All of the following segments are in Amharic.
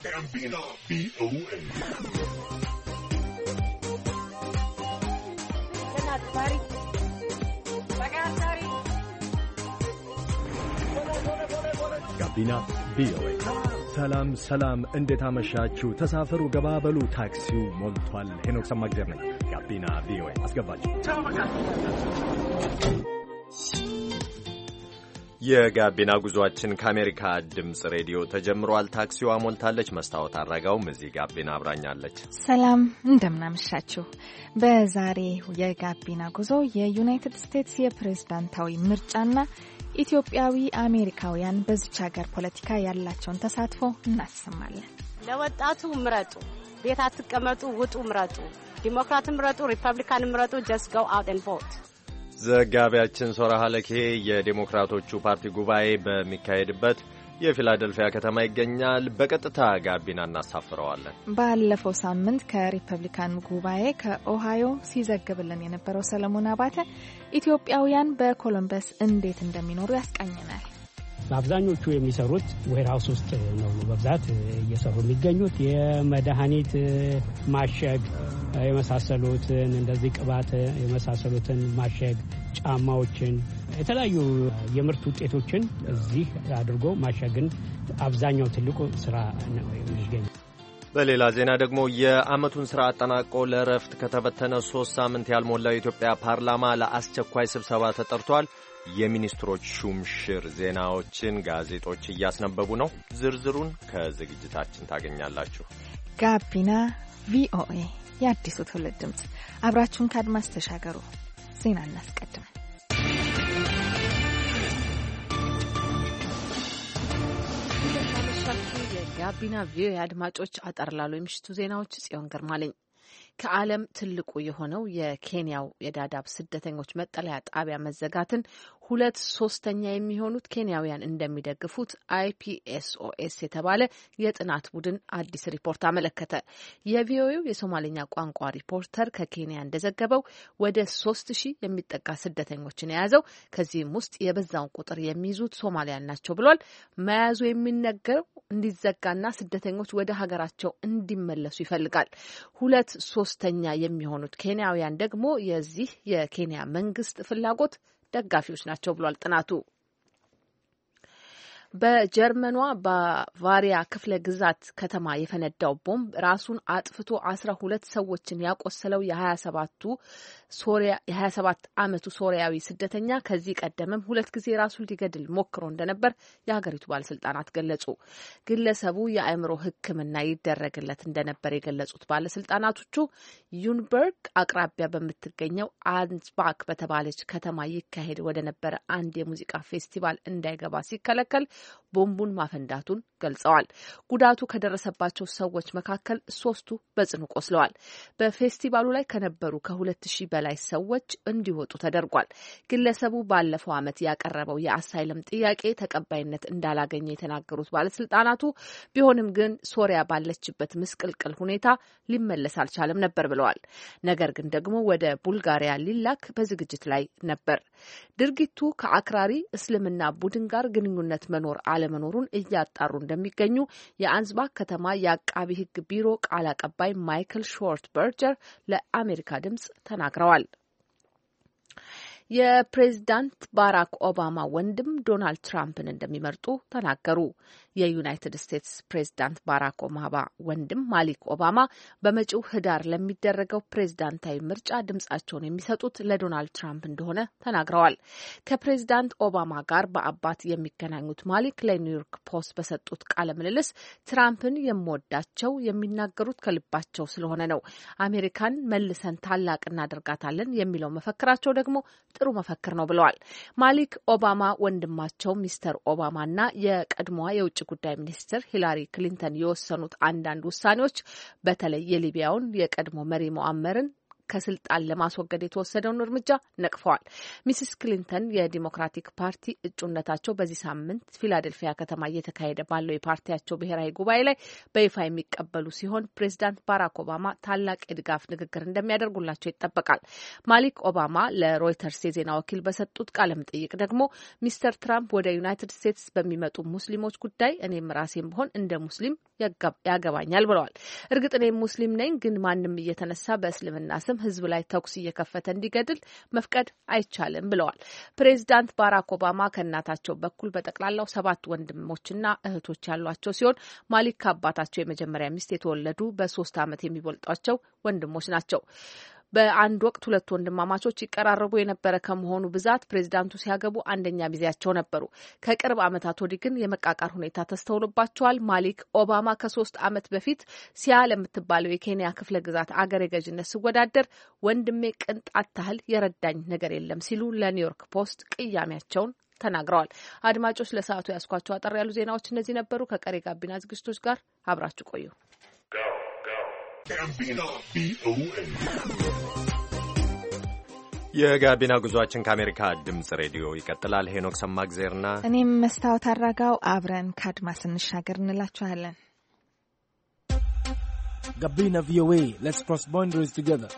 ጋቢና ቪኦኤ ጋቢና ቪኦኤ። ሰላም ሰላም፣ እንዴት አመሻችሁ? ተሳፈሩ፣ ገባበሉ፣ ታክሲው ሞልቷል። ሄኖክ ሰማግደር ነኝ። ጋቢና ቪኦኤ አስገባችሁ። የጋቢና ጉዟችን ከአሜሪካ ድምፅ ሬዲዮ ተጀምሯል። ታክሲዋ ሞልታለች። መስታወት አረጋውም እዚህ ጋቢና አብራኛለች። ሰላም እንደምናመሻችሁ። በዛሬ የጋቢና ጉዞ የዩናይትድ ስቴትስ የፕሬዝዳንታዊ ምርጫና ኢትዮጵያዊ አሜሪካውያን በዚች ሀገር ፖለቲካ ያላቸውን ተሳትፎ እናሰማለን። ለወጣቱ ምረጡ፣ ቤት አትቀመጡ፣ ውጡ፣ ምረጡ። ዲሞክራትን ምረጡ፣ ሪፐብሊካን ምረጡ። just go out and vote። ዘጋቢያችን ሶራ ሀለኬ የዴሞክራቶቹ ፓርቲ ጉባኤ በሚካሄድበት የፊላደልፊያ ከተማ ይገኛል። በቀጥታ ጋቢና እናሳፍረዋለን። ባለፈው ሳምንት ከሪፐብሊካን ጉባኤ ከኦሃዮ ሲዘግብልን የነበረው ሰለሞን አባተ ኢትዮጵያውያን በኮሎምበስ እንዴት እንደሚኖሩ ያስቃኘናል። አብዛኞቹ የሚሰሩት ዌርሃውስ ውስጥ ነው በብዛት እየሰሩ የሚገኙት። የመድኃኒት ማሸግ የመሳሰሉትን፣ እንደዚህ ቅባት የመሳሰሉትን ማሸግ፣ ጫማዎችን፣ የተለያዩ የምርት ውጤቶችን እዚህ አድርጎ ማሸግን አብዛኛው ትልቁ ስራ ነው የሚገኘው። በሌላ ዜና ደግሞ የዓመቱን ስራ አጠናቆ ለእረፍት ከተበተነ 3 ሳምንት ያልሞላው የኢትዮጵያ ፓርላማ ለአስቸኳይ ስብሰባ ተጠርቷል። የሚኒስትሮች ሹምሽር ዜናዎችን ጋዜጦች እያስነበቡ ነው። ዝርዝሩን ከዝግጅታችን ታገኛላችሁ። ጋቢና ቪኦኤ የአዲሱ ትውልድ ድምፅ፣ አብራችሁን ከአድማስ ተሻገሩ። ዜና እናስቀድም። የጋቢና ቪኦኤ አድማጮች፣ አጠር ላሉ የምሽቱ ዜናዎች ጽዮን ግርማ ነኝ። ከዓለም ትልቁ የሆነው የኬንያው የዳዳብ ስደተኞች መጠለያ ጣቢያ መዘጋትን 2/3 የሚሆኑት ኬንያውያን እንደሚደግፉት IPSOS የተባለ የጥናት ቡድን አዲስ ሪፖርት አመለከተ። የቪኦኤው የሶማሌኛ ቋንቋ ሪፖርተር ከኬንያ እንደዘገበው ወደ 3000 የሚጠጋ ስደተኞችን የያዘው፣ ከዚህም ውስጥ የበዛውን ቁጥር የሚይዙት ሶማሊያን ናቸው ብሏል። መያዙ የሚነገረው እንዲዘጋና ስደተኞች ወደ ሀገራቸው እንዲመለሱ ይፈልጋል። 2/3 የሚሆኑት ኬንያውያን ደግሞ የዚህ የኬንያ መንግስት ፍላጎት ደጋፊዎች ናቸው ብሏል ጥናቱ። በጀርመኗ ባቫሪያ ክፍለ ግዛት ከተማ የፈነዳው ቦምብ ራሱን አጥፍቶ 12 ሰዎችን ያቆሰለው የ27 ዓመቱ ሶሪያዊ ስደተኛ ከዚህ ቀደምም 2 ጊዜ ራሱን ሊገድል ሞክሮ እንደነበር የሀገሪቱ ባለስልጣናት ገለጹ። ግለሰቡ የአእምሮ ሕክምና ይደረግለት እንደነበር የገለጹት ባለስልጣናቶቹ ዩንበርግ አቅራቢያ በምትገኘው አንስባክ በተባለች ከተማ ይካሄድ ወደ ነበረ አንድ የሙዚቃ ፌስቲቫል እንዳይገባ ሲከለከል ቦምቡን ማፈንዳቱን ገልጸዋል። ጉዳቱ ከደረሰባቸው ሰዎች መካከል 3ቱ በጽኑ ቆስለዋል። በፌስቲቫሉ ላይ ከነበሩ ከ2000 በላይ ሰዎች እንዲወጡ ተደርጓል። ግለሰቡ ባለፈው ዓመት ያቀረበው የአሳይለም ጥያቄ ተቀባይነት እንዳላገኘ የተናገሩት ባለስልጣናቱ ቢሆንም ግን ሶሪያ ባለችበት ምስቅልቅል ሁኔታ ሊመለስ አልቻለም ነበር ብለዋል። ነገር ግን ደግሞ ወደ ቡልጋሪያ ሊላክ በዝግጅት ላይ ነበር። ድርጊቱ ከአክራሪ እስልምና ቡድን ጋር ግንኙነት መኖር አለመኖሩን እያጣሩ እንደሚገኙ የአንስባክ ከተማ የአቃቢ ሕግ ቢሮ ቃል አቀባይ ማይክል ሾርት በርጀር ለአሜሪካ ድምጽ ተናግረዋል። የፕሬዝዳንት ባራክ ኦባማ ወንድም ዶናልድ ትራምፕን እንደሚመርጡ ተናገሩ። የዩናይትድ ስቴትስ ፕሬዝዳንት ባራክ ኦባማ ወንድም ማሊክ ኦባማ በመጪው ህዳር ለሚደረገው ፕሬዝዳንታዊ ምርጫ ድምጻቸውን የሚሰጡት ለዶናልድ ትራምፕ እንደሆነ ተናግረዋል። ከፕሬዝዳንት ኦባማ ጋር በአባት የሚገናኙት ማሊክ ለኒውዮርክ ፖስት በሰጡት ቃለ ምልልስ ትራምፕን የምወዳቸው የሚናገሩት ከልባቸው ስለሆነ ነው። አሜሪካን መልሰን ታላቅ እናደርጋታለን የሚለው መፈክራቸው ደግሞ ጥሩ መፈክር ነው ብለዋል። ማሊክ ኦባማ ወንድማቸው ሚስተር ኦባማና የቀድሞዋ የውጭ ጉዳይ ሚኒስትር ሂላሪ ክሊንተን የወሰኑት አንዳንድ ውሳኔዎች በተለይ የሊቢያውን የቀድሞ መሪ ሞአመርን ከስልጣን ለማስወገድ የተወሰደውን እርምጃ ነቅፈዋል። ሚስስ ክሊንተን የዲሞክራቲክ ፓርቲ እጩነታቸው በዚህ ሳምንት ፊላዴልፊያ ከተማ እየተካሄደ ባለው የፓርቲያቸው ብሔራዊ ጉባኤ ላይ በይፋ የሚቀበሉ ሲሆን ፕሬዚዳንት ባራክ ኦባማ ታላቅ የድጋፍ ንግግር እንደሚያደርጉላቸው ይጠበቃል። ማሊክ ኦባማ ለሮይተርስ የዜና ወኪል በሰጡት ቃለ መጠይቅ ደግሞ ሚስተር ትራምፕ ወደ ዩናይትድ ስቴትስ በሚመጡ ሙስሊሞች ጉዳይ እኔም ራሴም ብሆን እንደ ሙስሊም ያገባኛል ብለዋል። እርግጥ እኔም ሙስሊም ነኝ፣ ግን ማንም እየተነሳ በእስልምና ስም ሕዝብ ላይ ተኩስ እየከፈተ እንዲገድል መፍቀድ አይቻልም ብለዋል። ፕሬዚዳንት ባራክ ኦባማ ከእናታቸው በኩል በጠቅላላው 7 ወንድሞችና እህቶች ያሏቸው ሲሆን ማሊክ ከአባታቸው የመጀመሪያ ሚስት የተወለዱ በ3 ዓመት የሚበልጧቸው ወንድሞች ናቸው። በአንድ ወቅት 2 ወንድማማቾች ይቀራረቡ የነበረ ከመሆኑ ብዛት ፕሬዚዳንቱ ሲያገቡ አንደኛ ሚዜያቸው ነበሩ። ከቅርብ ዓመታት ወዲህ ግን የመቃቃር ሁኔታ ተስተውሎባቸዋል። ማሊክ ኦባማ ከ3 ዓመት በፊት ሲያ ለምትባለው የኬንያ ክፍለ ግዛት አገረ ገዥነት ሲወዳደር ወንድሜ ቅንጣት ታህል የረዳኝ ነገር የለም ሲሉ ለኒውዮርክ ፖስት ቅያሜያቸውን ተናግረዋል። አድማጮች ለሰዓቱ ያስኳቸው አጠር ያሉ ዜናዎች እነዚህ ነበሩ። ከቀሪ ጋቢና ዝግጅቶች ጋር አብራችሁ ቆዩ። የጋቢና ጉዟችን ከአሜሪካ ድምጽ ሬዲዮ ይቀጥላል። ሄኖክ ሰማግዜርና እኔም መስታወት አራጋው አብረን ከአድማስ እንሻገር እንላችኋለን። ጋቢና ቪኦኤ ሌትስ ክሮስ ባውንደሪስ ቱጌዘር።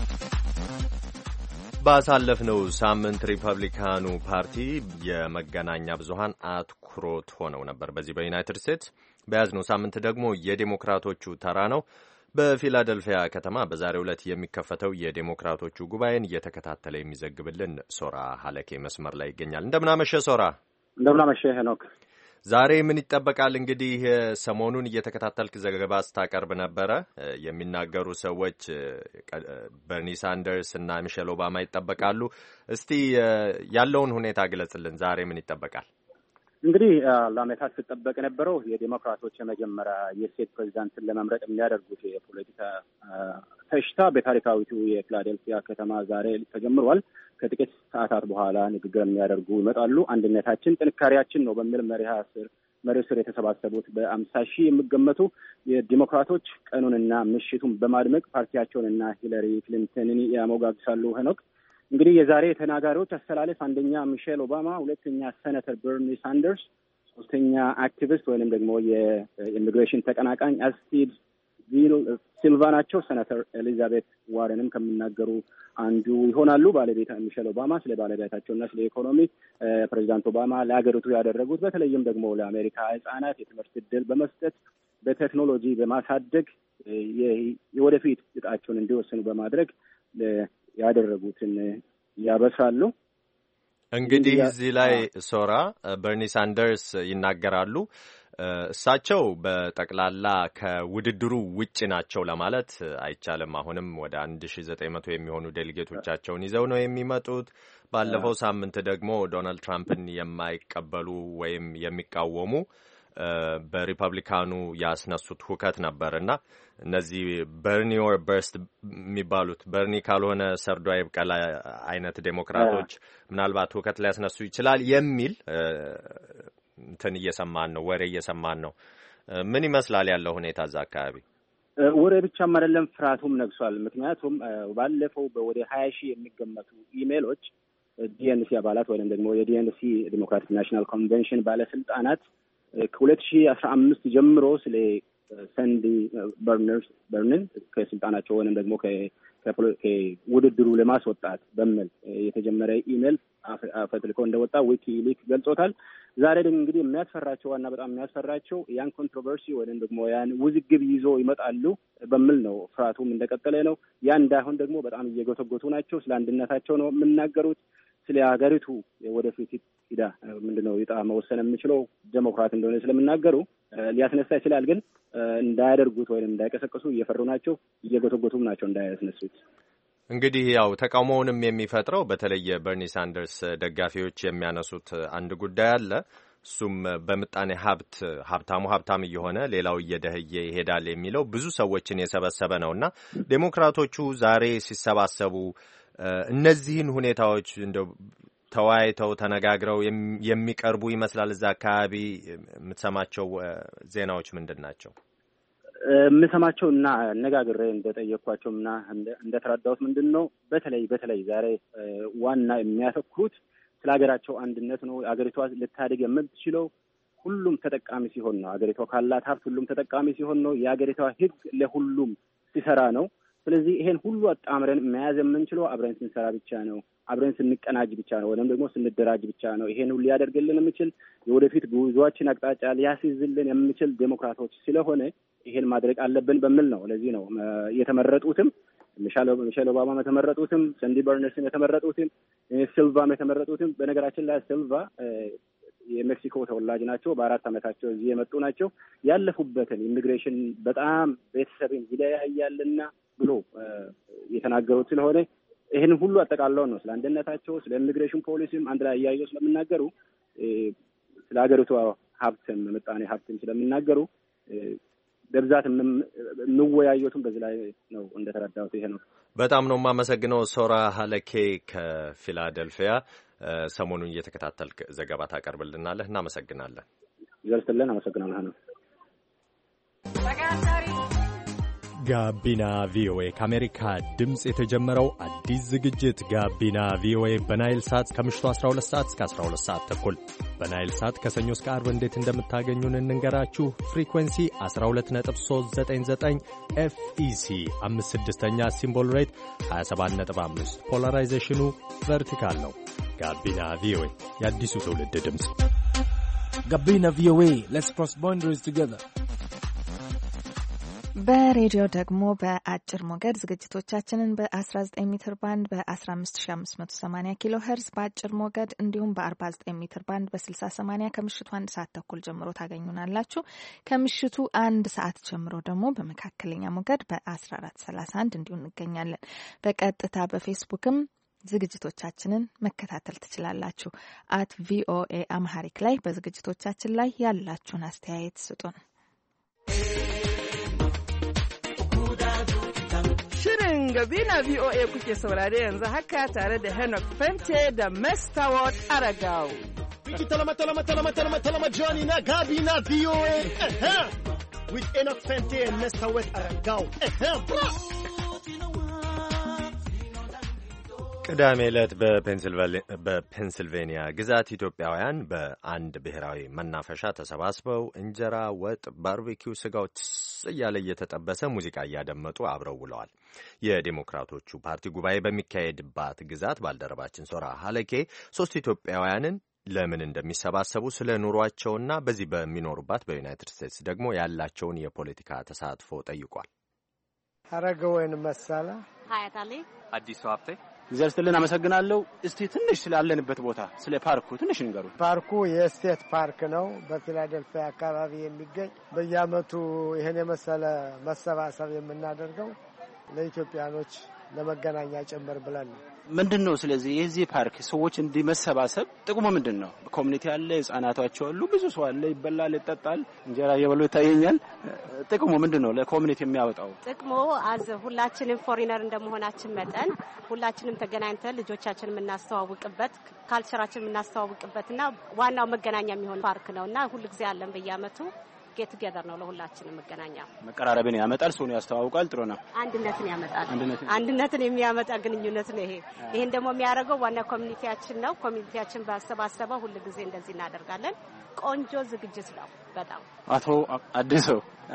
ባሳለፍነው ሳምንት ሪፐብሊካኑ ፓርቲ የመገናኛ ብዙሃን አትኩሮት ሆነው ነበር በዚህ በዩናይትድ ስቴትስ። በያዝነው ሳምንት ደግሞ የዴሞክራቶቹ ተራ ነው። በፊላደልፊያ ከተማ በዛሬው ዕለት የሚከፈተው የዴሞክራቶቹ ጉባኤን እየተከታተለ የሚዘግብልን ሶራ ሀለኬ መስመር ላይ ይገኛል። እንደምናመሸ ሶራ። እንደምናመሸ ሄኖክ። ዛሬ ምን ይጠበቃል? እንግዲህ ሰሞኑን እየተከታተልክ ዘገባ ስታቀርብ ነበረ። የሚናገሩ ሰዎች በርኒ ሳንደርስ እና ሚሼል ኦባማ ይጠበቃሉ። እስቲ ያለውን ሁኔታ ግለጽልን። ዛሬ ምን ይጠበቃል? እንግዲህ ለዓመታት ሲጠበቅ የነበረው የዴሞክራቶች የመጀመሪያ የሴት ፕሬዚዳንትን ለመምረጥ የሚያደርጉት የፖለቲካ ፈሽታ በታሪካዊቱ የፊላዴልፊያ ከተማ ዛሬ ተጀምሯል። ከጥቂት ሰዓታት በኋላ ንግግር የሚያደርጉ ይመጣሉ። አንድነታችን ጥንካሬያችን ነው በሚል መሪ ስር የተሰባሰቡት በ50 ሺህ የሚገመቱ የዲሞክራቶች ቀኑንና ምሽቱን በማድመቅ ፓርቲያቸውንና ሂለሪ ክሊንተንን ያሞጋግሳሉ። ሄኖክ እንግዲህ የዛሬ ተናጋሪዎች አስተላለፍ አንደኛ ሚሼል ኦባማ፣ ሁለተኛ ሴኔተር በርኒ ሳንደርስ፣ ሶስተኛ አክቲቪስት ወይንም ደግሞ የኢሚግሬሽን ተቀናቃኝ አስቲድ ሲልቫ ናቸው። ሴኔተር ኤሊዛቤት ዋረንም ከሚናገሩ አንዱ ይሆናሉ። ባለቤት ሚሼል ኦባማ ስለ ባለቤታቸውና ስለ ኢኮኖሚ ፕሬዚዳንት ኦባማ ለሀገሪቱ ያደረጉት በተለይም ደግሞ ለአሜሪካ ሕጻናት የትምህርት ዕድል በመስጠት በቴክኖሎጂ በማሳደግ የወደፊት ዕጣቸውን እንዲወስኑ በማድረግ ያደረጉትን ያበሳሉ። እንግዲህ እዚህ ላይ ሶራ በርኒ ሳንደርስ ይናገራሉ። እሳቸው በጠቅላላ ከውድድሩ ውጭ ናቸው ለማለት አይቻልም። አሁንም ወደ 1900 የሚሆኑ ዴሊጌቶቻቸውን ይዘው ነው የሚመጡት። ባለፈው ሳምንት ደግሞ ዶናልድ ትራምፕን የማይቀበሉ ወይም የሚቃወሙ በሪፐብሊካኑ ያስነሱት ሁከት ነበርና እነዚህ በርኒ ኦር በርስት የሚባሉት በርኒ ካልሆነ ሰርዶ አይብቀል አይነት ዴሞክራቶች ምናልባት ሁከት ሊያስነሱ ይችላል የሚል እንትን እየሰማን ነው፣ ወሬ እየሰማን ነው። ምን ይመስላል ያለው ሁኔታ እዛ አካባቢ? ወሬ ብቻም አይደለም፣ ፍርሃቱም ነግሷል። ምክንያቱም ባለፈው ወደ 20 ሺህ የሚገመቱ ኢሜሎች ዲኤንሲ አባላት ወይም ደግሞ የዲኤንሲ ዲሞክራቲክ ናሽናል ኮንቬንሽን ባለስልጣናት ከ2015 ጀምሮ ስለ ሰንዲ በርንን ከስልጣናቸው ወይም ደግሞ ከውድድሩ ለማስወጣት በሚል የተጀመረ ኢሜል አፈትልኮ እንደወጣ ዊኪሊክ ገልጾታል። ዛሬ ደግሞ እንግዲህ የሚያስፈራቸው ዋና በጣም የሚያስፈራቸው ያን ኮንትሮቨርሲ ወይም ደግሞ ያን ውዝግብ ይዞ ይመጣሉ በሚል ነው። ፍርሃቱም እንደቀጠለ ነው። ያ እንዳይሆን ደግሞ በጣም እየጎተጎቱ ናቸው። ስለ አንድነታቸው ነው የምናገሩት። ስለ ሀገሪቱ ወደፊት ሂዳ ምንድነው ዕጣ መወሰን የሚችለው ዴሞክራት እንደሆነ ስለምናገሩ ሊያስነሳ ይችላል። ግን እንዳያደርጉት ወይም እንዳይቀሰቅሱ እየፈሩ ናቸው፣ እየጎተጎቱም ናቸው እንዳያስነሱት። እንግዲህ ያው ተቃውሞውንም የሚፈጥረው በተለይ በርኒ ሳንደርስ ደጋፊዎች የሚያነሱት አንድ ጉዳይ አለ። እሱም በምጣኔ ሀብታሙ ሀብታም እየሆነ ሌላው እየደህየ ይሄዳል የሚለው ብዙ ሰዎችን የሰበሰበ ነውና ዴሞክራቶቹ ዛሬ ሲሰባሰቡ እነዚህን ሁኔታዎች እንደው ተወያይተው ተነጋግረው የሚቀርቡ ይመስላል። እዛ አካባቢ የምትሰማቸው ዜናዎች ምንድን ናቸው? የምሰማቸውና አነጋግሬ እንደጠየኳቸውና እንደተረዳሁት ምንድነው በተለይ ዛሬ ዋና የሚያተኩሩት ስለ ሀገራቸው አንድነት ነው። ሀገሪቷ ልታድግ የምትችለው ሁሉም ተጠቃሚ ሲሆን ነው። ሀገሪቷ ካላት ሀብት ሁሉም ተጠቃሚ ሲሆን ነው። የሀገሪቷ ሕግ ለሁሉም ሲሰራ ነው። ስለዚህ ይሄን ሁሉ አጣምረን መያዝ የምንችለው አብረን ስንሰራ ብቻ ነው። አብረን ስንቀናጅ ብቻ ነው። ወይም ደግሞ ስንደራጅ ብቻ ነው። ይሄን ሁሉ ሊያደርግልን የሚችል የወደፊት ጉዟችን አቅጣጫ ሊያስይዝልን የሚችል ዴሞክራቶች ስለሆነ ይሄን ማድረግ አለብን በሚል ነው። ለዚህ ነው የተመረጡትም ሚሼል ኦባማ የተመረጡትም ሰንዲ በርነስም የተመረጡትም ሲልቫም የተመረጡትም። በነገራችን ላይ ሲልቫ የሜክሲኮ ተወላጅ ናቸው። በ4 ዓመታቸው እዚህ የመጡ ናቸው። ያለፉበትን ኢሚግሬሽን በጣም ቤተሰብን ይለያያልና ብሎ የተናገሩት ስለሆነ ይህን ሁሉ አጠቃለው ነው ስለ አንድነታቸው ስለ ኢሚግሬሽን ፖሊሲም አንድ ላይ እያየው ስለምናገሩ ስለ ሀገሪቷ ሀብትም ምጣኔ ሀብትም ስለምናገሩ በብዛት የምወያዩትም በዚህ ላይ ነው እንደተረዳሁት ይሄ ነው። በጣም ነው የማመሰግነው ሶራ ሀለኬ ከፊላደልፊያ ሰሞኑን እየተከታተልክ ዘገባ ታቀርብልናለህ። እናመሰግናለን። ይገልጽልን። አመሰግናለሁ። ጋቢና ቪኦኤ ከአሜሪካ ድምፅ የተጀመረው አዲስ ዝግጅት ጋቢና ቪኦኤ በናይል ሳት ከምሽቱ 12 ሰዓት እስከ 12 ሰዓት ተኩል በናይል ሳት ከሰኞ እስከ ዓርብ እንዴት እንደምታገኙን እንንገራችሁ። ፍሪኩዌንሲ 12399 ኤፍኢሲ 56ኛ ሲምቦል ሬት 275 ፖላራይዜሽኑ ቨርቲካል ነው። ጋቢና ቪኦኤ የአዲሱ ትውልድ ድምፅ። ጋቢና ቪኦኤ ሌትስ ክሮስ ባውንደሪስ ቱጌዘር። በሬዲዮ ደግሞ በአጭር ሞገድ ዝግጅቶቻችንን በ19 ሜትር ባንድ በ15580 ኪሎ ሄርዝ በአጭር ሞገድ እንዲሁም በ49 ሜትር ባንድ በ6080 ከምሽቱ 1 ሰዓት ተኩል ጀምሮ ታገኙናላችሁ። ከምሽቱ 1 ሰዓት ጀምሮ ደግሞ በመካከለኛ ሞገድ በ1431 እንዲሁ እንገኛለን። በቀጥታ በፌስቡክም ዝግጅቶቻችንን መከታተል ትችላላችሁ። @ቪኦኤ አምሃሪክ ላይ በዝግጅቶቻችን ላይ ያላችሁን አስተያየት ስጡን። Shirin Gabina VOA kuke saurare yanzu haka tare da Enoch Fente da Mestaward Aragao. Wiki talama Johnny na Gabina VOA. With Enoch Fente and Mestaward Aragao. ቅዳሜ ዕለት በፔንሲልቬኒያ ግዛት ኢትዮጵያውያን በአንድ ብሔራዊ መናፈሻ ተሰባስበው እንጀራ፣ ወጥ፣ ባርቤኪው፣ ስጋው እያለ እየተጠበሰ ሙዚቃ እያደመጡ አብረው ውለዋል። የዴሞክራቶቹ ፓርቲ ጉባኤ በሚካሄድባት ግዛት ባልደረባችን ሶራ ሀለኬ 3 ኢትዮጵያውያንን ለምን እንደሚሰባሰቡ ስለ ኑሯቸውና በዚህ በሚኖሩባት በዩናይትድ ስቴትስ ደግሞ ያላቸውን የፖለቲካ ተሳትፎ ጠይቋል። አረገወይን መሳላ ሀያታሌ አዲሱ ሀብቴ እግዚአብሔርን አመሰግናለሁ። እስቲ ትንሽ ስላለንበት ቦታ ስለ ፓርኩ ትንሽ ንገሩ። ፓርኩ የስቴት ፓርክ ነው። በፊላደልፊያ አካባቢ የሚገኝ በየዓመቱ ይሄን የመሰለ መሰባሰብ የምናደርገው ለኢትዮጵያኖች ለመገናኛ ጭምር ብለን ነው። ምንድነው? ስለዚህ የዚህ ፓርክ ሰዎች እንዲመሰባሰብ ጥቅሙ ምንድነው? ኮሚኒቲ አለ፣ ህጻናቶቻቸው አሉ፣ ብዙ ሰው አለ፣ ይበላል፣ ይጠጣል፣ እንጀራ እየበሉ ይታየኛል። ጥቅሙ ምንድነው? ለኮሚኒቲ የሚያወጣው ጥቅሙ ሁላችንም ፎሪነር እንደመሆናችን መጠን ሁላችንም ተገናኝተን ልጆቻችንን የምናስተዋውቅበት ካልቸራችንን የምናስተዋውቅበትና ዋናው መገናኛ የሚሆን ፓርክ ነውና ሁልጊዜ አለን በየዓመቱ ጌት ቱጌዘር ነው። ለሁላችንም መገናኛ መቀራረብን ያመጣል፣ ሰውን ያስተዋውቃል። ጥሩ ነው። አንድነትን ያመጣል። አንድነትን የሚያመጣ ግንኙነት ነው። ይሄን ደግሞ የሚያደርገው ዋና ኮሚኒቲያችን ነው። ኮሚኒቲያችን ባሰባሰበው ሁልጊዜ እንደዚህ እናደርጋለን። ቆንጆ ዝግጅት ነው በጣም። አቶ አዲሱ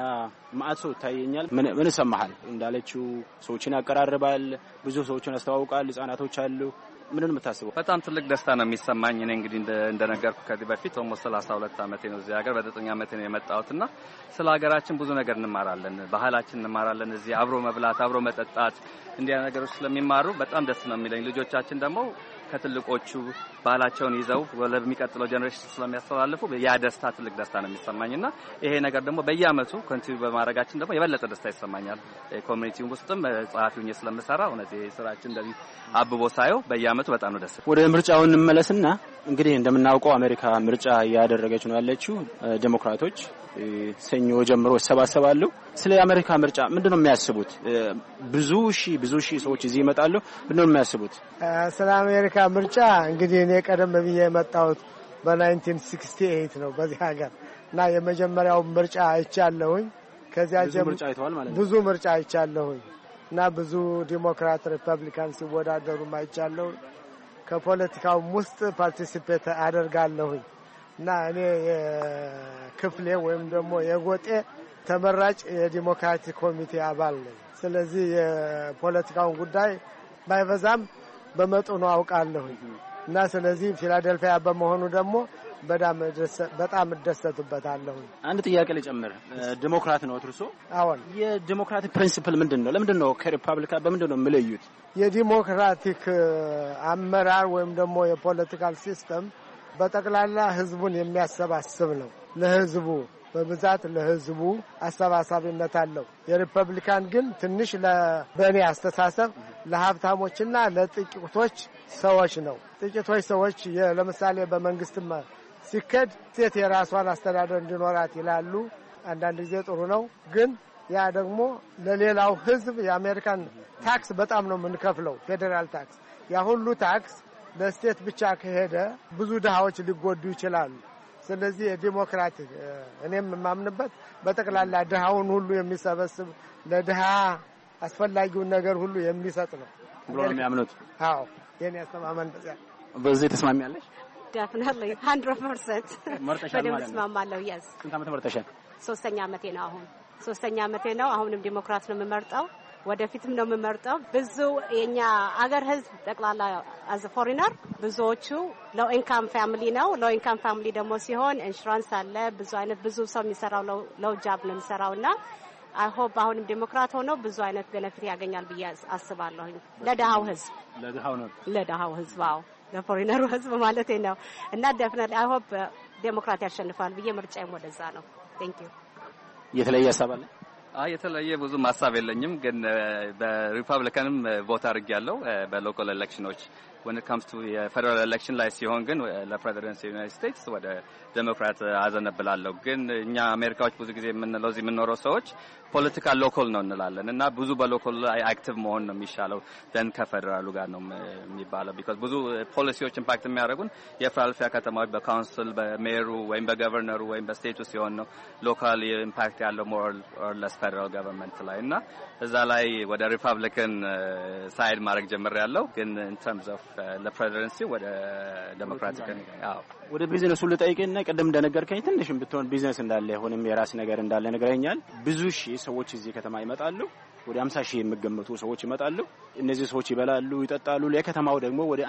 ማአቶ ታየኛል። ምን ሰማሃል? እንዳለችው ሰዎችን ያቀራርባል፣ ብዙ ሰዎችን ያስተዋውቃል፣ ህጻናቶች አሉ። ምንን የምታስበው? በጣም ትልቅ ደስታ ነው የሚሰማኝ። እኔ እንግዲህ እንደነገርኩ ከዚህ በፊት ኦልሞስት 32 ዓመቴ ነው እዚህ ሀገር፣ በ9 ዓመቴ ነው የመጣሁትና ስለ ሀገራችን ብዙ ነገር እንማራለን፣ ባህላችን እንማራለን። እዚህ አብሮ መብላት፣ አብሮ መጠጣት እንዲያ ነገሮች ስለሚማሩ በጣም ደስ ነው የሚለኝ። ልጆቻችን ደግሞ ከትልቆቹ ባህላቸውን ይዘው ለሚቀጥለው ጀነሬሽን ስለሚያስተላልፉ ያ ደስታ ትልቅ ደስታ ነው የሚሰማኝና ይሄ ነገር ደግሞ በየዓመቱ ኮንቲኒው በማድረጋችን ደግሞ የበለጠ ደስታ ይሰማኛል። ኮሚኒቲው ውስጥም ጸሐፊው ነኝ ስለምሰራ እውነት ይሄ ስራችን እንደዚህ አብቦ ሳየው በየዓመቱ በጣም ነው ደስ። ወደ ምርጫው እንመለስና እንግዲህ እንደምናውቀው አሜሪካ ምርጫ እያደረገች ነው ያለችው። ዴሞክራቶች ሰኞ ጀምሮ ይሰባሰባሉ። ስለ አሜሪካ ምርጫ ምንድነው የሚያስቡት? ብዙ ሺህ ሰዎች እዚህ ይመጣሉ። ምንድነው የሚያስቡት ስለ አሜሪካ ምርጫ? እንግዲህ እኔ ቀደም ብዬ የመጣሁት በ1968 ነው በዚህ ሀገር እና የመጀመሪያው ምርጫ አይቻለሁኝ። ከዚያ ምርጫ አይተዋል ማለት ነው። ብዙ ምርጫ አይቻለሁኝ እና ብዙ ዲሞክራት ሪፐብሊካን ሲወዳደሩ አይቻለሁ። ከፖለቲካው ውስጥ ፓርቲሲፔት አደርጋለሁኝ እና እኔ የክፍሌ ወይም ደግሞ የጎጤ ተመራጭ የዲሞክራቲክ ኮሚቴ አባል ነኝ። ስለዚህ የፖለቲካውን ጉዳይ ባይበዛም በመጠኑ አውቃለሁኝ እና ስለዚህ ፊላደልፊያ በመሆኑ ደግሞ በጣም እደሰትበታለሁ። አንድ ጥያቄ ልጨምር። ዲሞክራት ነው እርሶ? አዎን። የዲሞክራቲክ ፕሪንሲፕል ምንድነው? ለምንድነው ከሪፐብሊካን በምንድነው የሚለዩት? የዲሞክራቲክ አመራር ወይም ደግሞ የፖለቲካል ሲስተም በጠቅላላ ህዝቡን የሚያሰባስብ ነው። ለህዝቡ በብዛት ለህዝቡ አሰባሳቢነት አለው። የሪፐብሊካን ግን ትንሽ በእኔ አስተሳሰብ ለሀብታሞችና ለጥቂቶች ሰዎች ነው። ጥቂቶች ሰዎች ለምሳሌ በመንግስትም ሲከድ ስቴት የራሷን አስተዳደር እንዲኖራት ይላሉ። አንዳንድ ጊዜ ጥሩ ነው፣ ግን ያ ደግሞ ለሌላው ህዝብ የአሜሪካን ታክስ በጣም ነው የምንከፍለው፣ ፌዴራል ታክስ። ያ ሁሉ ታክስ ለስቴት ብቻ ከሄደ ብዙ ድሃዎች ሊጎዱ ይችላሉ። ስለዚህ የዲሞክራቲክ እኔም የማምንበት በጠቅላላ ድሃውን ሁሉ የሚሰበስብ ለድሃ አስፈላጊውን ነገር ሁሉ የሚሰጥ ነው ብሎ ነው የሚያምኑት። አዎ የኔ አስተማመን በዚህ ተስማሚያለሽ? definitely 100% መርጠሻል ማለት ነው። ተስማማለሁ። yes ስንት ዓመት መርጠሻል? 3ኛ ዓመቴ ነው አሁን። 3ኛ ዓመቴ ነው። አሁንም ዲሞክራት ነው የምመርጠው፣ ወደፊትም ነው የምመርጠው። ብዙ የኛ አገር ህዝብ ጠቅላላ as a foreigner ብዙዎቹ low income family ነው። low income family ደግሞ ሲሆን ኢንሹራንስ አለ፣ ብዙ አይነት ብዙ ሰው የሚሰራው low job ነው የሚሰራውና I hope አሁንም ዲሞክራት ሆኖ ብዙ አይነት ቤኔፊት ያገኛል ብዬ አስባለሁ። ለደሃው ህዝብ ለደሃው ህዝብ አዎ ለፎሪነሩ ህዝብ ማለት ነው። እና definitely I hope ዲሞክራት ያሸንፋል ብዬ ምርጫዬም ወደዛ ነው። thank you። የተለየ ሐሳብ አለ? የተለየ ብዙ ሐሳብ የለኝም፣ ግን በሪፐብሊካንም ቮት አድርጌያለሁ በሎካል ኤሌክሽኖች። when it comes to የፌደራል ኤሌክሽን ላይ ሲሆን ግን ለፕሬዚደንት ዩናይትድ ስቴትስ ወደ ዴሞክራት አዘነብላለሁ። ግን እኛ አሜሪካዎች ብዙ ጊዜ የምንለው እዚህ የምንኖረው ሰዎች ፖለቲካል ሎካል ነው እንላለን እና ብዙ በሎካል ላይ አክቲቭ መሆን ነው የሚሻለው ደን ከፌደራሉ ጋር ነው የሚባለው። ቢኮዝ ብዙ ፖሊሲዎች ኢምፓክት የሚያደርጉን የፊላደልፊያ ከተማዎች በካውንስል በሜሩ ወይም በገቨርነሩ ወይም በስቴቱ ሲሆን ነው ሎካል ኢምፓክት ያለው ሞር ኦር ለስ ፌደራል ገቨርንመንት ላይ እና እዛ ላይ ወደ ሪፐብሊካን ሳይድ ማድረግ ጀምሬያለሁ። ግን ኢን ተርምስ ኦፍ ለፕሬዚደንሲ ወደ ዴሞክራቲክ አዎ። ወደ ቢዝነሱ ልጠይቅና ቀደም እንደነገርከኝ ትንሽም ብትሆን ቢዝነስ እንዳለ ሆነም የራስ ነገር እንዳለ ነገረኛል። ብዙ ሺህ ሰዎች እዚህ ከተማ ይመጣሉ። ወደ 50 ሺህ የሚገመቱ ሰዎች ይመጣሉ። እነዚህ ሰዎች ይበላሉ፣ ይጠጣሉ። ለከተማው ደግሞ ወደ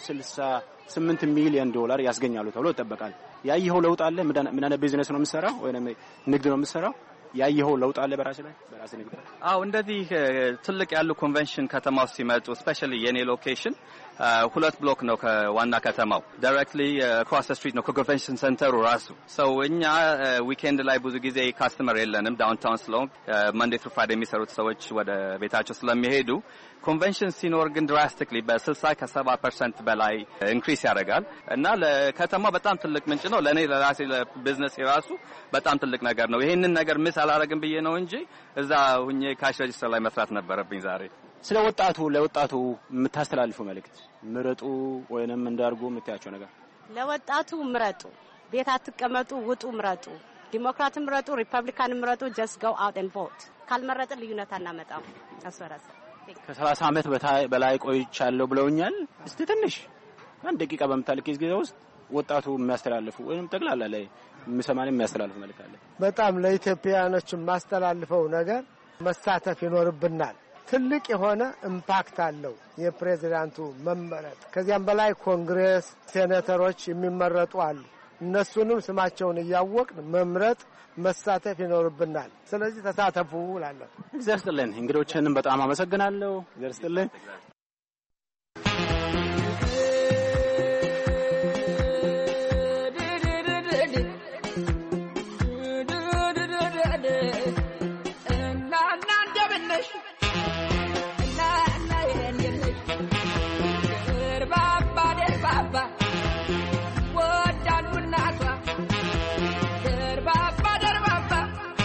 168 ሚሊዮን ዶላር ያስገኛሉ ተብሎ ይጠበቃል። ያየኸው ለውጥ አለ? ምን አይነት ቢዝነስ ነው የምትሰራው ወይንም ንግድ ነው የምትሰራው? ያየኸው ለውጥ አለ በራስ ላይ በራስ ንግድ? አዎ እንደዚህ ትልቅ ያሉ ኮንቬንሽን ከተማው ሲመጡ ስፔሻሊ የኔ ሎኬሽን 2 ብሎክ ነው ከዋና ከተማው ዳይሬክትሊ አክሮስ ዘ ስትሪት ነው ከኮንቬንሽን ሴንተሩ ራሱ። ሰው እኛ ዊኬንድ ላይ ብዙ ጊዜ ካስተመር የለንም ዳውንታውን ስለሆነ መንዴ ትሩ ፍራይዴ የሚሰሩት ሰዎች ወደ ቤታቸው ስለሚሄዱ ኮንቬንሽን ሲኖር ግን ድራስቲክሊ በ60 ከ70% በላይ ኢንክሪስ ያደርጋል እና ለከተማ በጣም ትልቅ ምንጭ ነው። ለኔ ለራሴ ለቢዝነስ የራሱ በጣም ትልቅ ነገር ነው። ይሄንን ነገር ምስ አላረግም ብዬ ነው እንጂ እዛ ሁኜ ካሽ ሬጅስተር ላይ መስራት ነበረብኝ ዛሬ። ስለ ለወጣቱ የምታስተላልፈው መልእክት ምረጡ ወይንም እንዳርጉ የምታያቸው ነገር? ለወጣቱ ምረጡ፣ ቤት አትቀመጡ፣ ውጡ፣ ምረጡ። ዲሞክራትም ምረጡ፣ ሪፐብሊካንም ምረጡ። just go out and vote። ካልመረጠ ልዩነት አናመጣም። አስወራስ ከ30 ዓመት በላይ ቆይቻለሁ ብለውኛል። እስቲ ትንሽ አንድ ደቂቃ በመታልከኝ ጊዜ ውስጥ ወጣቱ የሚያስተላልፉ ወይንም ጠቅላላ ላይ ምሰማን የሚያስተላልፉ መልእክት አለ? በጣም ለኢትዮጵያኖች ማስተላልፈው ነገር መሳተፍ ይኖርብናል። ትልቅ የሆነ ኢምፓክት አለው የፕሬዝዳንቱ መመረጥ። ከዚያም በላይ ኮንግሬስ ሴኔተሮች የሚመረጡ አሉ። እነሱንም ስማቸውን እያወቅን መምረጥ መሳተፍ ይኖርብናል። ስለዚህ ተሳተፉ እላለሁ። እግዚአብሔር ይስጥልን። እንግዶችንም በጣም አመሰግናለሁ። እግዚአብሔር ይስጥልን።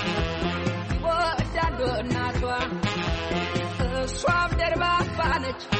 Swam der Baffanich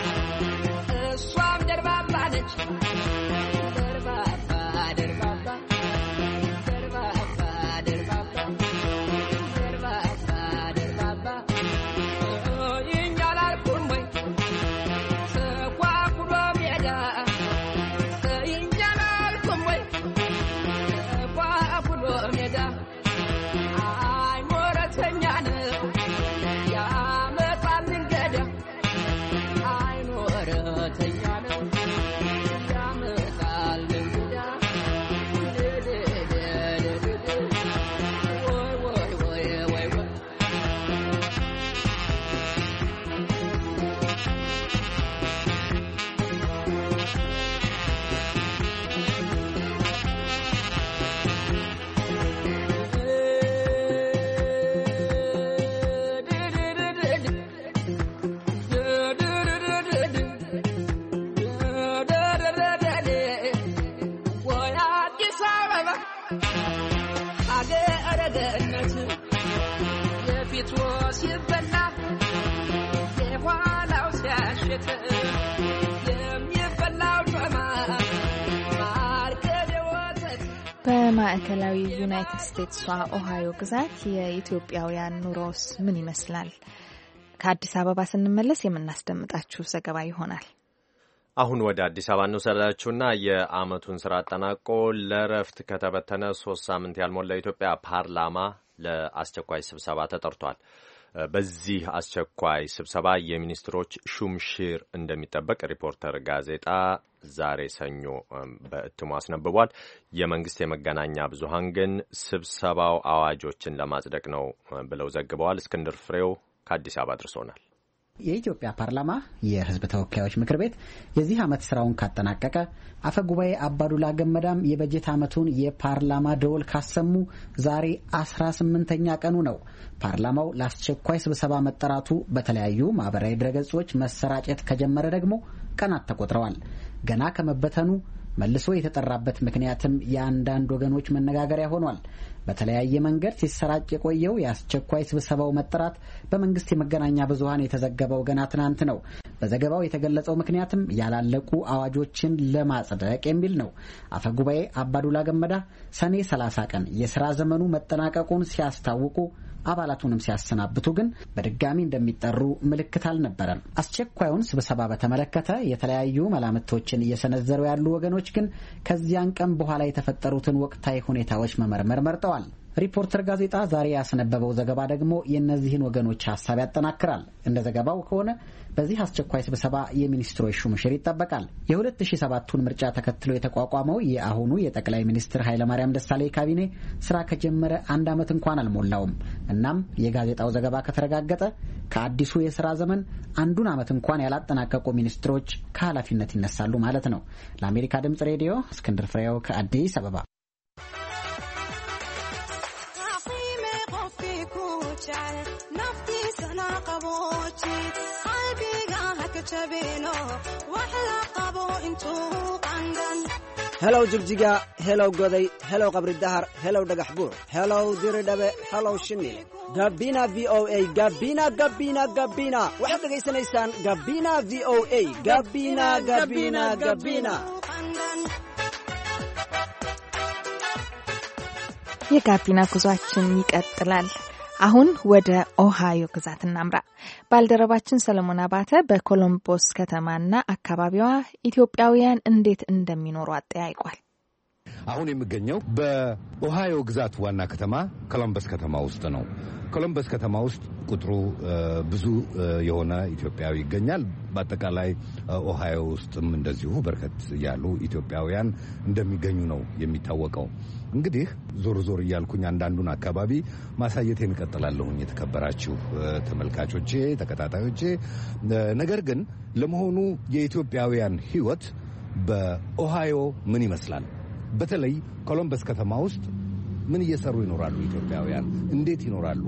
ቆይቶ ሲበላ የኋላው ሲያሸት የሚበላው ጮማ በማዕከላዊ ዩናይትድ ስቴትስ ኦሃዮ ግዛት የኢትዮጵያውያን ኑሮስ ምን ይመስላል? ከአዲስ አበባ ስንመለስ የምናስደምጣችሁ ዘገባ ይሆናል። አሁን ወደ አዲስ አበባ እንወሰዳችሁና የዓመቱን ስራ አጠናቆ ለረፍት ከተበተነ 3 ሳምንት ያልሞላው ኢትዮጵያ ፓርላማ ለአስቸኳይ ስብሰባ ተጠርቷል። በዚህ አስቸኳይ ስብሰባ የሚኒስትሮች ሹምሽር እንደሚጠበቅ ሪፖርተር ጋዜጣ ዛሬ ሰኞ በእትሙ አስነብቧል። የመንግስት የመገናኛ ብዙሃን ግን ስብሰባው አዋጆችን ለማጽደቅ ነው ብለው ዘግበዋል። እስክንድር ፍሬው ከአዲስ አበባ አድርሶናል። የኢትዮጵያ ፓርላማ የሕዝብ ተወካዮች ምክር ቤት የዚህ ዓመት ስራውን ካጠናቀቀ አፈ ጉባኤ አባዱላ ገመዳም የበጀት ዓመቱን የፓርላማ ደወል ካሰሙ ዛሬ 18ኛ ቀኑ ነው። ፓርላማው ለአስቸኳይ ስብሰባ መጠራቱ በተለያዩ ማህበራዊ ድረገጾች መሰራጨት ከጀመረ ደግሞ ቀናት ተቆጥረዋል። ገና ከመበተኑ መልሶ የተጠራበት ምክንያትም የአንዳንድ ወገኖች መነጋገሪያ ሆኗል። በተለያየ መንገድ ሲሰራጭ የቆየው የአስቸኳይ ስብሰባው መጠራት በመንግስት የመገናኛ ብዙሃን የተዘገበው ገና ትናንት ነው። በዘገባው የተገለጸው ምክንያትም ያላለቁ አዋጆችን ለማጽደቅ የሚል ነው። አፈ ጉባኤ አባዱላ ገመዳ ሰኔ 30 ቀን የሥራ ዘመኑ መጠናቀቁን ሲያስታውቁ አባላቱንም ሲያሰናብቱ ግን በድጋሚ እንደሚጠሩ ምልክት አልነበረም። አስቸኳዩን ስብሰባ በተመለከተ የተለያዩ መላምቶችን እየሰነዘሩ ያሉ ወገኖች ግን ከዚያን ቀን በኋላ የተፈጠሩትን ወቅታዊ ሁኔታዎች መመርመር መርጠዋል። ሪፖርተር ጋዜጣ ዛሬ ያስነበበው ዘገባ ደግሞ የእነዚህን ወገኖች ሀሳብ ያጠናክራል። እንደ ዘገባው ከሆነ በዚህ አስቸኳይ ስብሰባ የሚኒስትሮች ሹምሽር ይጠበቃል። የ2007ቱን ምርጫ ተከትሎ የተቋቋመው የአሁኑ የጠቅላይ ሚኒስትር ኃይለማርያም ደሳለኝ ካቢኔ ስራ ከጀመረ 1 ዓመት እንኳን አልሞላውም። እናም የጋዜጣው ዘገባ ከተረጋገጠ ከአዲሱ የስራ ዘመን 1 ዓመት እንኳን ያላጠናቀቁ ሚኒስትሮች ከኃላፊነት ይነሳሉ ማለት ነው። ለአሜሪካ ድምጽ ሬዲዮ እስክንድር ፍሬው ከአዲስ አበባ። helow jigjiga helow goday helow qabri dahar helow dhagax buur helow diridhabe helow shini gabina VOA gabina gabina gabina waxaad dhageysanaysaan gabina VOA gabina gabina gabina የጋቢና ጉዟችን ይቀጥላል። አሁን ወደ ኦሃዮ ግዛት እናምራ። ባልደረባችን ሰለሞን አባተ በኮሎምቦስ ከተማና አካባቢዋ ኢትዮጵያውያን እንዴት እንደሚኖሩ አጠያይቋል። አሁን የሚገኘው በኦሃዮ ግዛት ዋና ከተማ ኮሎምበስ ከተማ ውስጥ ነው። ኮሎምበስ ከተማ ውስጥ ቁጥሩ ብዙ የሆነ ኢትዮጵያዊ ይገኛል። በአጠቃላይ ኦሃዮ ውስጥም እንደዚሁ በርከት ያሉ ኢትዮጵያውያን እንደሚገኙ ነው የሚታወቀው። እንግዲህ ዞር ዞር እያልኩኝ አንዳንዱን አካባቢ ማሳየቴን እቀጥላለሁኝ። የተከበራችሁ ተመልካቾቼ፣ ተከታታዮቼ፣ ነገር ግን ለመሆኑ የኢትዮጵያውያን ሕይወት በኦሃዮ ምን ይመስላል? በተለይ ኮሎምበስ ከተማ ውስጥ ምን እየሰሩ ይኖራሉ ኢትዮጵያውያን? እንዴት ይኖራሉ?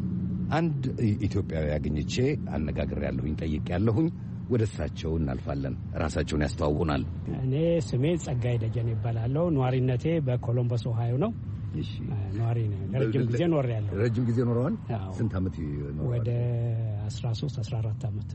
አንድ ኢትዮጵያዊ አግኝቼ አነጋግሬያለሁኝ፣ ጠይቄያለሁኝ። ወደ እሳቸው እናልፋለን። ራሳቸውን ያስተዋውቁናል። እኔ ስሜ ጸጋይ ደጀን ይባላለሁ። ነዋሪነቴ በኮሎምበስ ኦሃዮ ነው። እሺ፣ ነዋሪ ነኝ። ረጅም ጊዜ ኖሬያለሁ። ረጅም ጊዜ ኖረዋል? ስንት ዓመት ኖረዋል? ወደ 13 14 ዓመት።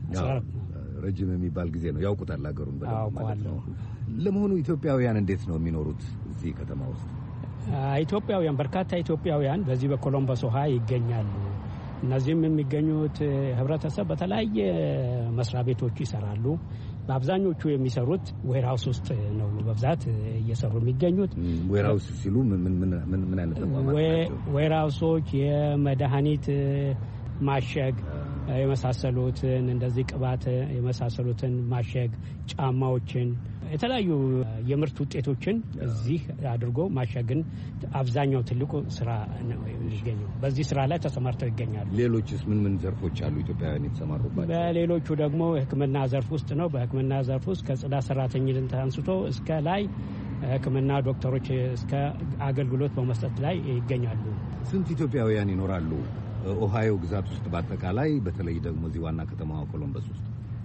ረጅም የሚባል ጊዜ ነው። ያውቁታል ሀገሩን በደንብ ማለት ነው። ለመሆኑ ኢትዮጵያውያን እንዴት ነው የሚኖሩት እዚህ ከተማ ውስጥ? ኢትዮጵያውያን በርካታ ኢትዮጵያውያን በዚህ በኮሎምበስ ኦሃዮ ይገኛሉ። እነዚህም የሚገኙት ህብረተሰብ በተለያየ መስሪያ ቤቶች ይሰራሉ። በአብዛኞቹ የሚሰሩት ዌርሃውስ ውስጥ ነው በብዛት እየሰሩ የሚገኙት። ዌርሃውስ ሲሉ ምን አይነት ተቋማት? ዌርሃውሶች የመድኃኒት ማሸግ የመሳሰሉትን፣ እንደዚህ ቅባት የመሳሰሉትን ማሸግ፣ ጫማዎችን፣ የተለያዩ የምርት ውጤቶችን እዚህ አድርጎ ማሸግን አብዛኛው ትልቁ ስራ ነው የሚገኘው። በዚህ ስራ ላይ ተሰማርተው ይገኛሉ። ሌሎችስ ምን ዘርፎች አሉ ኢትዮጵያውያን የተሰማሩባቸው? በሌሎቹ ደግሞ ሕክምና ዘርፍ ውስጥ ነው። በሕክምና ዘርፍ ውስጥ ከጽዳት ሰራተኝነት አንስቶ እስከ ላይ ሕክምና ዶክተሮች እስከ አገልግሎት በመስጠት ላይ ይገኛሉ። ስንት ኢትዮጵያውያን ይኖራሉ ኦሃዮ ግዛት ውስጥ በአጠቃላይ፣ በተለይ ደግሞ እዚህ ዋና ከተማ ኮሎምበስ ውስጥ?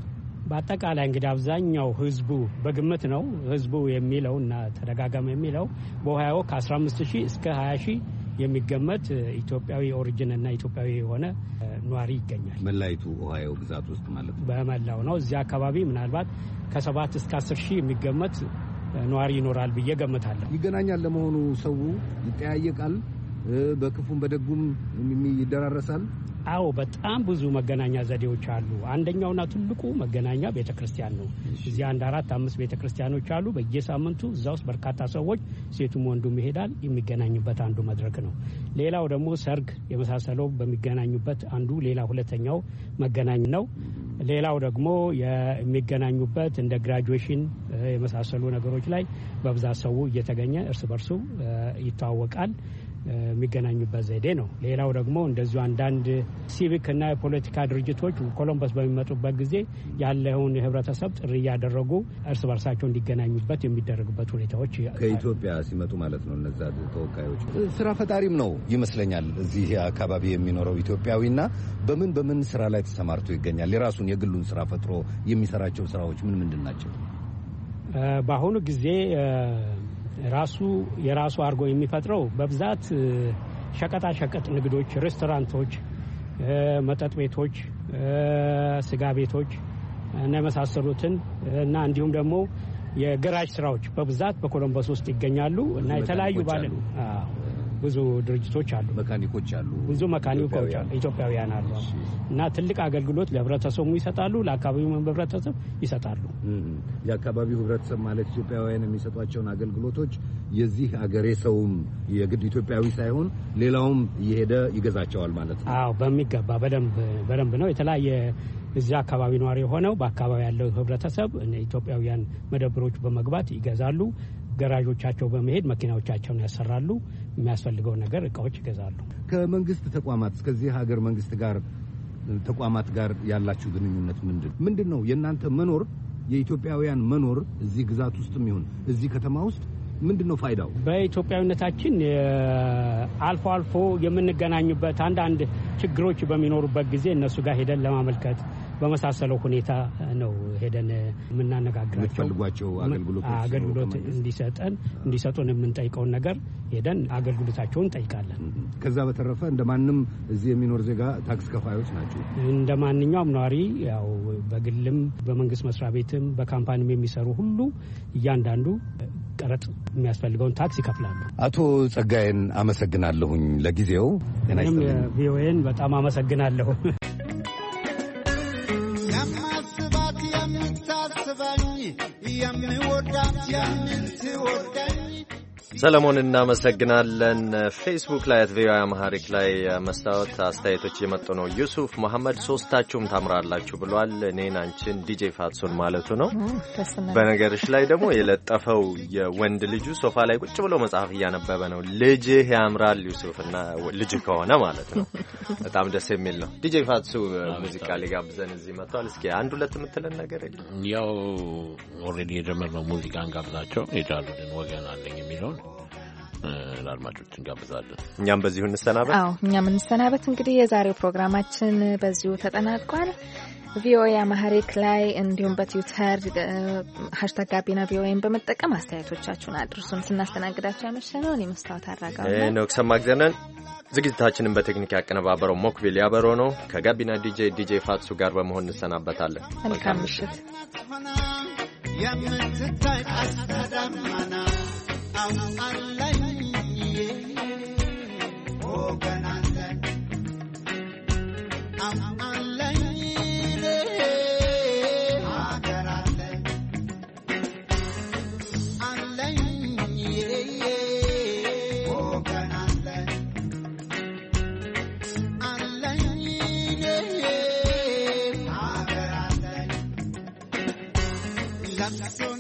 በአጠቃላይ እንግዲህ አብዛኛው ህዝቡ በግምት ነው ህዝቡ የሚለው እና ተደጋጋሚ የሚለው በኦሃዮ ከ15,000 እስከ 20,000 የሚገመት ኢትዮጵያዊ ኦሪጂን እና ኢትዮጵያዊ የሆነ ኗሪ ይገኛል። መላይቱ ኦሃዮ ግዛት ውስጥ ማለት ነው። በመላው ነው። እዚህ አካባቢ ምናልባት ከ7 እስከ 10 ሺህ የሚገመት ኗሪ ይኖራል ብዬ ገምታለሁ። ይገናኛል። ለመሆኑ ሰው ይጠያየቃል? በክፉም በደጉም ይደራረሳል? አዎ፣ በጣም ብዙ መገናኛ ዘዴዎች አሉ። አንደኛውና ትልቁ መገናኛ ቤተክርስቲያን ነው። እዚህ 4-5 ቤተክርስቲያኖች አሉ። በየሳምንቱ እዛ ውስጥ በርካታ ሰዎች ሴቱም ወንዱም ይሄዳል። የሚገናኙበት አንዱ መድረክ ነው። ሌላው ደግሞ ሰርግ የመሳሰለው በሚገናኙበት አንዱ ሌላ ሁለተኛው መገናኝ ነው። ሌላው ደግሞ የሚገናኙበት እንደ ግራጁዌሽን የመሳሰሉ ነገሮች ላይ በብዛት ሰው እየተገኘ እርስ በርሱ ይተዋወቃል። የሚገናኙበት ዘዴ ነው። ሌላው ደግሞ እንደዚሁ አንዳንድ ሲቪክ እና የፖለቲካ ድርጅቶች ኮሎምበስ በሚመጡበት ጊዜ ያለውን የህብረተሰብ ጥሪ እያደረጉ እርስ በርሳቸው እንዲገናኙበት የሚደረግበት ሁኔታዎች ከኢትዮጵያ ሲመጡ ማለት ነው። እነዛ ተወካዮች ስራ ፈጣሪም ነው ይመስለኛል እዚህ አካባቢ የሚኖረው ኢትዮጵያዊና በምን ስራ ላይ ተሰማርቶ ይገኛል? የራሱን የግሉን ስራ ፈጥሮ የሚሰራቸው ስራዎች ምንድን ናቸው? በአሁኑ ጊዜ የራሱ አድርጎ የሚፈጥረው በብዛት ሸቀጣ ሸቀጥ ንግዶች፣ ሬስቶራንቶች፣ መጠጥ ቤቶች፣ ስጋ ቤቶች እና የመሳሰሉትን እና እንዲሁም ደግሞ የገራጅ ስራዎች በብዛት በኮሎምበስ ውስጥ ይገኛሉ እና የተለያዩ ብዙ ድርጅቶች አሉ። መካኒኮች አሉ። ብዙ መካኒኮች ኢትዮጵያውያን አሉ እና ትልቅ አገልግሎት ለህብረተሰቡ ይሰጣሉ፣ ለአካባቢው ህብረተሰብ ይሰጣሉ። የአካባቢው ህብረተሰብ ማለት ኢትዮጵያውያን የሚሰጧቸውን አገልግሎቶች የዚህ አገሬ ሰውም የግድ ኢትዮጵያዊ ሳይሆን ሌላውም እየሄደ ይገዛቸዋል ማለት ነው። አዎ፣ በሚገባ በደንብ ነው። የተለያየ እዚህ አካባቢ ነዋሪ ሆነው በአካባቢ ያለው ህብረተሰብ ኢትዮጵያውያን መደብሮች በመግባት ይገዛሉ። ገራዦቻቸው በመሄድ መኪናዎቻቸውን ያሰራሉ። የሚያስፈልገው ነገር እቃዎች ይገዛሉ። ከመንግስት ተቋማት እስከዚህ ሀገር መንግስት ጋር ተቋማት ጋር ያላችሁ ግንኙነት ምንድን ነው? የእናንተ መኖር የኢትዮጵያውያን መኖር እዚህ ግዛት ውስጥም ይሁን እዚህ ከተማ ውስጥ ምንድን ነው ፋይዳው? በኢትዮጵያዊነታችን አልፎ አልፎ የምንገናኙበት አንዳንድ ችግሮች በሚኖሩበት ጊዜ እነሱ ጋር ሄደን ለማመልከት በመሳሰለው ሁኔታ ነው ሄደን የምናነጋግራቸው። የሚፈልጓቸው አገልግሎት እንዲሰጡን የምንጠይቀውን ነገር ሄደን አገልግሎታቸውን እንጠይቃለን። ከዛ በተረፈ እንደማንም እዚህ የሚኖር ዜጋ ታክስ ከፋዮች ናቸው። እንደ ማንኛውም ነዋሪ ያው በግልም በመንግስት መስሪያ ቤትም በካምፓኒም የሚሰሩ ሁሉ እያንዳንዱ ቀረጥ የሚያስፈልገውን ታክስ ይከፍላሉ። አቶ ጸጋዬን አመሰግናለሁኝ ለጊዜው። እኔም ቪኦኤን በጣም አመሰግናለሁ። የማስባት የምታስበኝ የምወዳት የምትወደኝ ሰለሞን እናመሰግናለን። ፌስቡክ ላይ @ቪኦኤ አማሃሪክ ላይ መስታወት አስተያየቶች እየመጡ ነው። ዩሱፍ መሐመድ ሶስታችሁም ታምራላችሁ ብሏል። እኔን አንቺን ዲጄ ፋትሶን ማለቱ ነው። በነገርሽ ላይ ደግሞ የለጠፈው የወንድ ልጁ ሶፋ ላይ ቁጭ ብሎ መጽሐፍ እያነበበ ነው። ልጅህ ያምራል ዩሱፍ እና ልጅ ከሆነ ማለት ነው። በጣም ደስ የሚል ነው። ዲጄ ፋትሱ ሙዚቃ ሊጋብዘን እዚህ መጥቷል። እስኪ አንድ ሁለት የምትለን ነገር የለም? ያው ኦልሬዲ የጀመርነው ሙዚቃን ጋብዛቸው የጃሉድን ወገን አለኝ የሚለውን ለአድማጮች እንጋብዛለን። እኛም በዚሁ እንሰናበት። አዎ እኛም እንሰናበት። እንግዲህ የዛሬው ፕሮግራማችን በዚሁ ተጠናቋል። ቪኦኤ አማሃሪክ ላይ እንዲሁም በትዊተር #ጋቢና ቪኦኤን በመጠቀም አስተያየቶቻችሁን አድርሱን። ስናስተናግዳችሁ ያመሸነው እኔ መስታወት አራጋው ነው። ሰማግዘነን ዝግጅታችንን በቴክኒክ ያቀነባበረው ሞክቢል ያበረው ነው። ከጋቢና ዲጄ ፋትሱ ጋር በመሆን እንሰናበታለን። መልካም ምሽት። የምትታይ አስተዳማና That's